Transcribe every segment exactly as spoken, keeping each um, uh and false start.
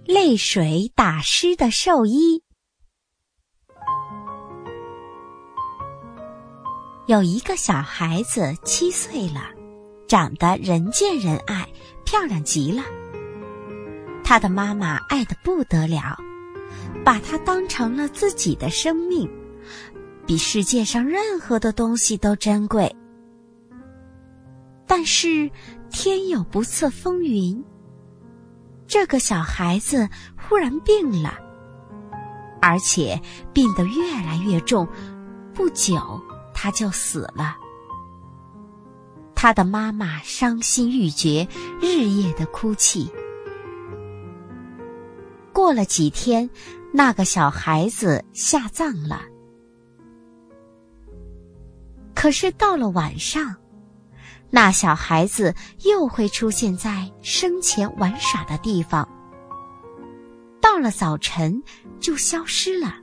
泪水打湿的寿衣。有一个小孩子七岁了，长得人见人爱，漂亮极了。他的妈妈爱得不得了，把他当成了自己的生命，比世界上任何的东西都珍贵。但是天有不测风云，这个小孩子忽然病了，而且病得越来越重，不久他就死了。他的妈妈伤心欲绝，日夜的哭泣。过了几天，那个小孩子下葬了。可是到了晚上，那小孩子又会出现在生前玩耍的地方，到了早晨就消失了。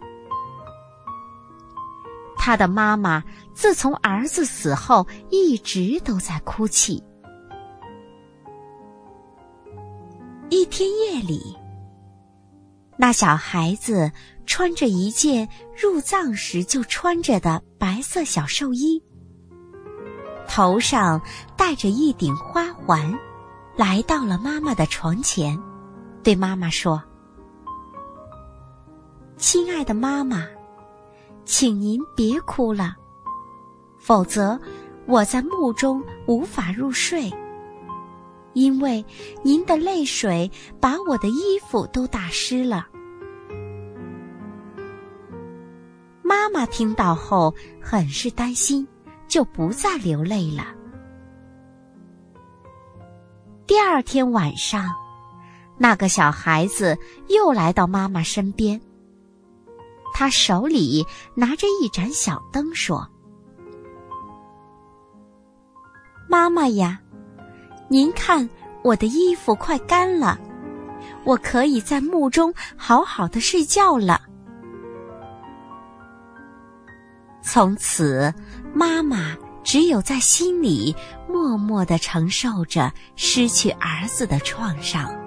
他的妈妈自从儿子死后一直都在哭泣。一天夜里，那小孩子穿着一件入葬时就穿着的白色小寿衣，头上戴着一顶花环，来到了妈妈的床前，对妈妈说：亲爱的妈妈，请您别哭了，否则我在墓中无法入睡，因为您的泪水把我的衣服都打湿了。妈妈听到后很是担心，就不再流泪了。第二天晚上，那个小孩子又来到妈妈身边，他手里拿着一盏小灯说：妈妈呀，您看我的衣服快干了，我可以在墓中好好的睡觉了。从此，妈妈只有在心里默默地承受着失去儿子的创伤。